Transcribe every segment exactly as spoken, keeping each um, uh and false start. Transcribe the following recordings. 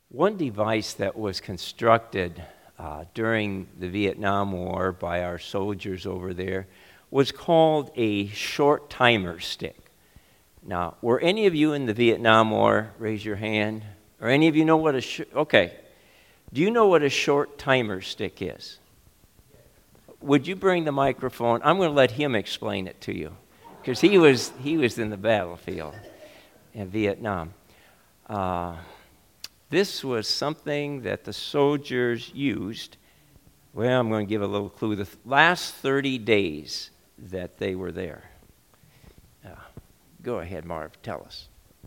One device that was constructed uh, during the Vietnam War by our soldiers over there was called a short timer stick. Now, were any of you in the Vietnam War? Raise your hand. Or any of you know what a sh- okay? Do you know what a short timer stick is? Would you bring the microphone? I'm going to let him explain it to you, because he was he was in the battlefield in Vietnam. Uh, this was something that the soldiers used. Well, I'm going to give a little clue. The last thirty days that they were there. Uh, go ahead, Marv. Tell us.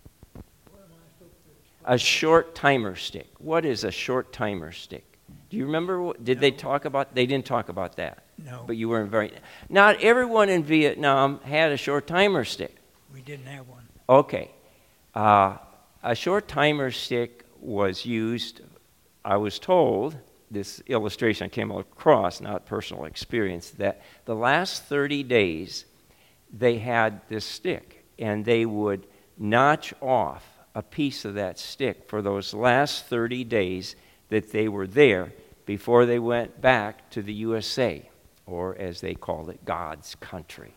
A short timer stick. What is a short timer stick? Do you remember? What, did no. they talk about? They didn't talk about that. No. But you weren't very. Not everyone in Vietnam had a short timer stick. We didn't have one. Okay. Uh, a short timer stick was used, I was told, this illustration I came across, not personal experience, that the last thirty days they had this stick, and they would notch off a piece of that stick for those last thirty days that they were there before they went back to the U S A, or as they called it, God's country.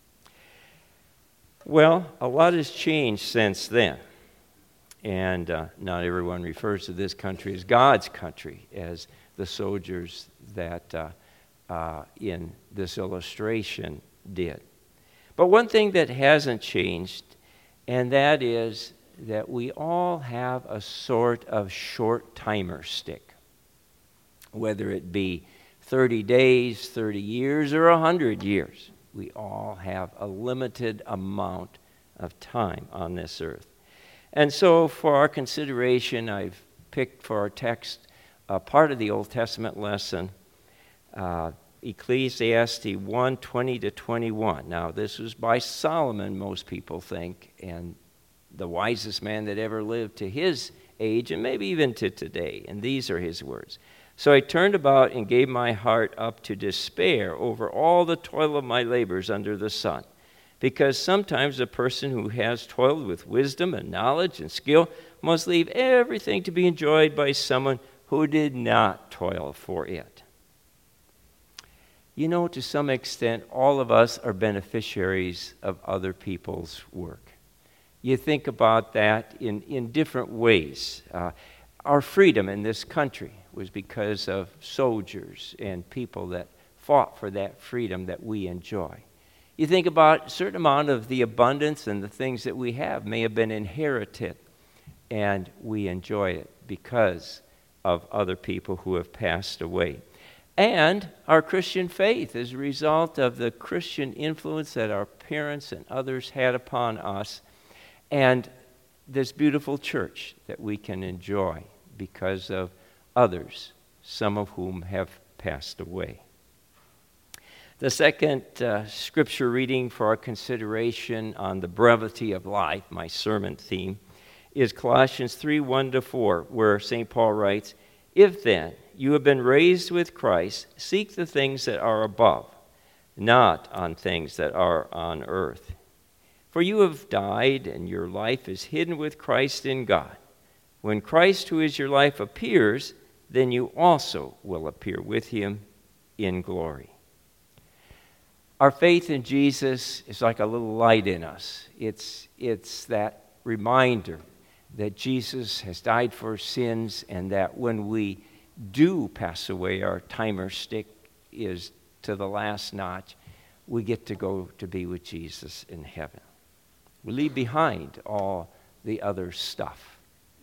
Well, a lot has changed since then. And uh, not everyone refers to this country as God's country, as the soldiers that uh, uh, in this illustration did. But one thing that hasn't changed, and that is that we all have a sort of short timer stick, whether it be thirty days, thirty years, or one hundred years. We all have a limited amount of time on this earth. And so for our consideration, I've picked for our text a part of the Old Testament lesson, uh, Ecclesiastes one, twenty to twenty-one. Now, this was by Solomon, most people think, and the wisest man that ever lived to his age, and maybe even to today. And these are his words. So I turned about and gave my heart up to despair over all the toil of my labors under the sun. Because sometimes a person who has toiled with wisdom and knowledge and skill must leave everything to be enjoyed by someone who did not toil for it. You know, to some extent, all of us are beneficiaries of other people's work. You think about that in, in different ways. Uh, our freedom in this country was because of soldiers and people that fought for that freedom that we enjoy. You think about a certain amount of the abundance and the things that we have may have been inherited, and we enjoy it because of other people who have passed away. And our Christian faith is a result of the Christian influence that our parents and others had upon us, and this beautiful church that we can enjoy because of others, some of whom have passed away. The second uh, scripture reading for our consideration on the brevity of life, my sermon theme, is Colossians three, one to four, where Saint Paul writes, "If then you have been raised with Christ, seek the things that are above, not on things that are on earth. For you have died, and your life is hidden with Christ in God. When Christ, who is your life, appears, then you also will appear with him in glory." Our faith in Jesus is like a little light in us. It's, it's that reminder that Jesus has died for sins, and that when we do pass away, our timer stick is to the last notch, we get to go to be with Jesus in heaven. We leave behind all the other stuff.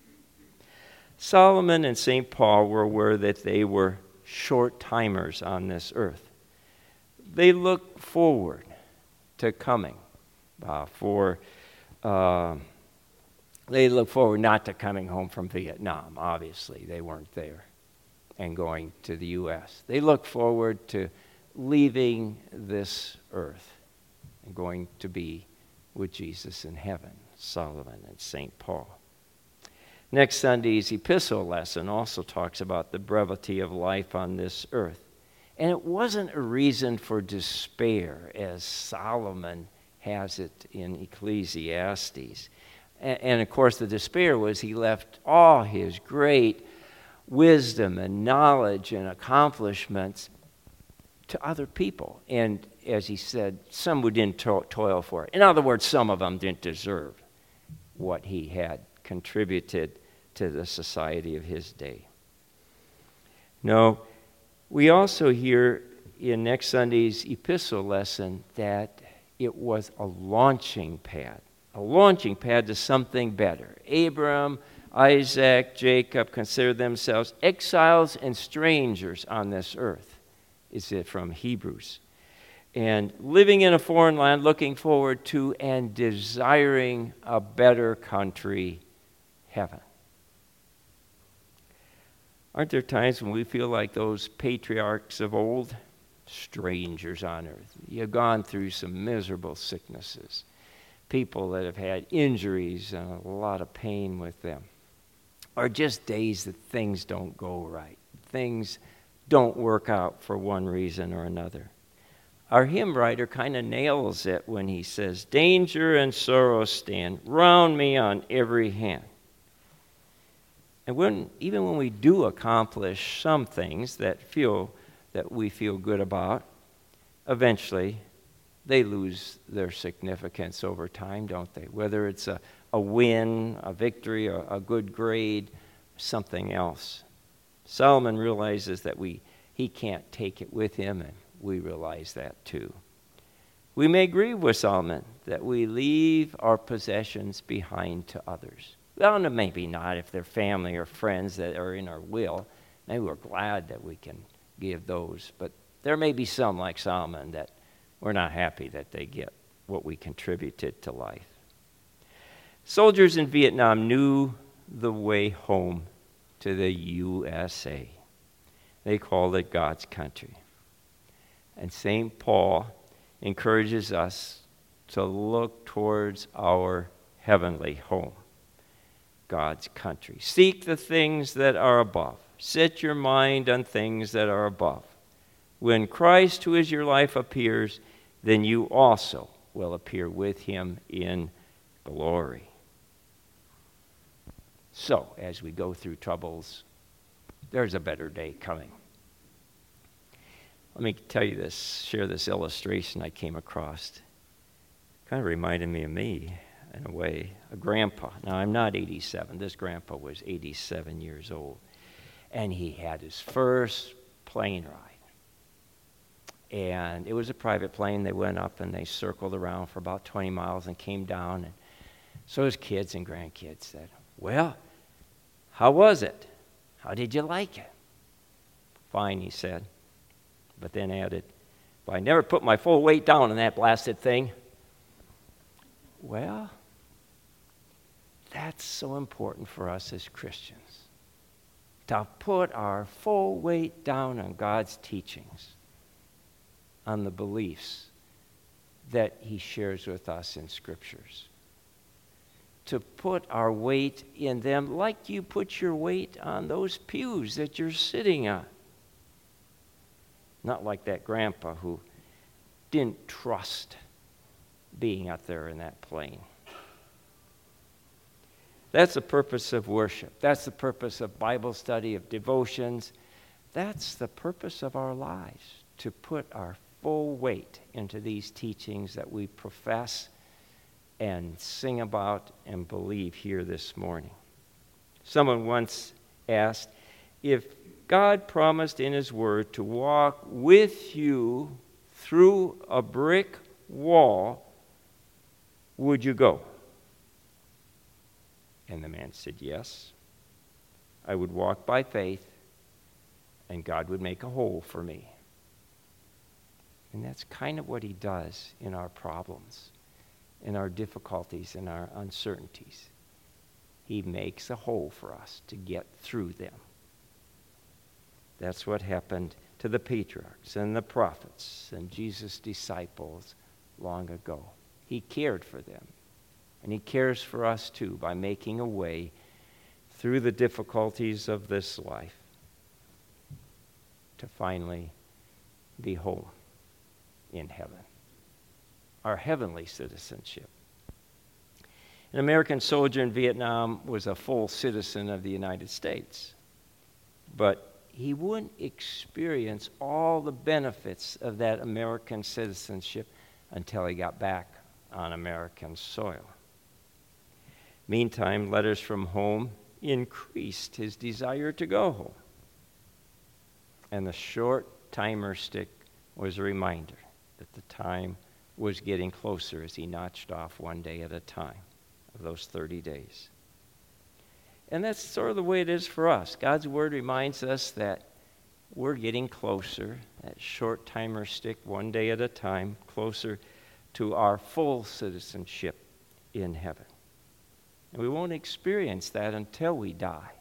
Solomon and Saint Paul were aware that they were short timers on this earth. They look forward to coming uh, for, uh, they look forward not to coming home from Vietnam, obviously. They weren't there, and going to the U S. They look forward to leaving this earth and going to be with Jesus in heaven, Solomon and Saint Paul. Next Sunday's epistle lesson also talks about the brevity of life on this earth. And it wasn't a reason for despair, as Solomon has it in Ecclesiastes. And, and of course, the despair was he left all his great wisdom and knowledge and accomplishments to other people. And as he said, some who didn't to- toil for it. In other words, some of them didn't deserve what he had contributed to the society of his day. No, we also hear in next Sunday's epistle lesson that it was a launching pad, a launching pad to something better. Abram, Isaac, Jacob considered themselves exiles and strangers on this earth, is it from Hebrews. And living in a foreign land, looking forward to and desiring a better country, heaven. Aren't there times when we feel like those patriarchs of old? Strangers on earth. You've gone through some miserable sicknesses. People that have had injuries and a lot of pain with them. Or just days that things don't go right. Things don't work out for one reason or another. Our hymn writer kind of nails it when he says, danger and sorrow stand round me on every hand. And when, even when we do accomplish some things that feel that we feel good about, eventually they lose their significance over time, don't they? Whether it's a, a win, a victory, or a good grade, something else. Solomon realizes that we he can't take it with him, and we realize that too. We may grieve with Solomon that we leave our possessions behind to others. Well, no, maybe not if they're family or friends that are in our will. Maybe we're glad that we can give those. But there may be some, like Solomon, that we're not happy that they get what we contributed to life. Soldiers in Vietnam knew the way home to the U S A. They called it God's country. And Saint Paul encourages us to look towards our heavenly home, God's country. Seek the things that are above. Set your mind on things that are above. When Christ, who is your life, appears, then you also will appear with him in glory. So, as we go through troubles, there's a better day coming. Let me tell you this, share this illustration I came across. Kind of reminded me of me, in a way, a grandpa. Now, I'm not eighty-seven. This grandpa was eighty-seven years old. And he had his first plane ride. And it was a private plane. They went up and they circled around for about twenty miles and came down. And so his kids and grandkids said, well, how was it? How did you like it? Fine, he said. But then added, but I never put my full weight down on that blasted thing. Well, that's so important for us as Christians. To put our full weight down on God's teachings, on the beliefs that he shares with us in Scriptures. To put our weight in them like you put your weight on those pews that you're sitting on. Not like that grandpa who didn't trust being out there in that plane. That's the purpose of worship. That's the purpose of Bible study, of devotions. That's the purpose of our lives, to put our full weight into these teachings that we profess and sing about and believe here this morning. Someone once asked, if God promised in his word to walk with you through a brick wall, would you go? And the man said, yes. I would walk by faith, and God would make a hole for me. And that's kind of what he does in our problems, in our difficulties, in our uncertainties. He makes a hole for us to get through them. That's what happened to the patriarchs and the prophets and Jesus' disciples long ago. He cared for them. And he cares for us too by making a way through the difficulties of this life to finally be home in heaven. Our heavenly citizenship. An American soldier in Vietnam was a full citizen of the United States, but he wouldn't experience all the benefits of that American citizenship until he got back on American soil. Meantime, letters from home increased his desire to go home. And the short timer stick was a reminder that the time was getting closer as he notched off one day at a time of those thirty days. And that's sort of the way it is for us. God's Word reminds us that we're getting closer, that short timer stick, one day at a time, closer to our full citizenship in heaven. And we won't experience that until we die.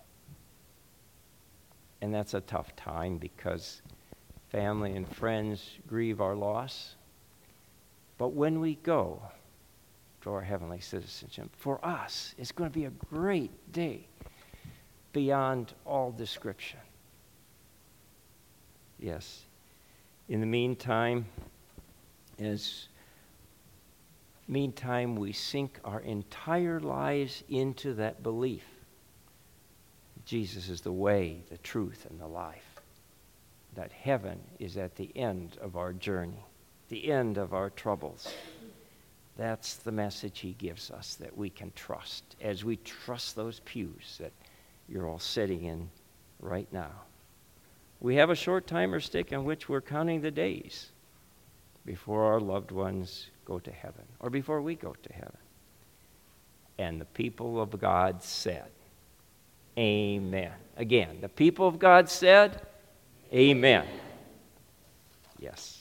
And that's a tough time because family and friends grieve our loss. But when we go to our heavenly citizenship, for us, it's going to be a great day beyond all description. Yes. In the meantime, as meantime we sink our entire lives into that belief. Jesus is the way, the truth, and the life. That heaven is at the end of our journey, the end of our troubles. That's the message he gives us that we can trust as we trust those pews that you're all sitting in right now. We have a short timer stick in which we're counting the days before our loved ones go to heaven or before we go to heaven. And the people of God said, Amen. Again, the people of God said, Amen. Yes.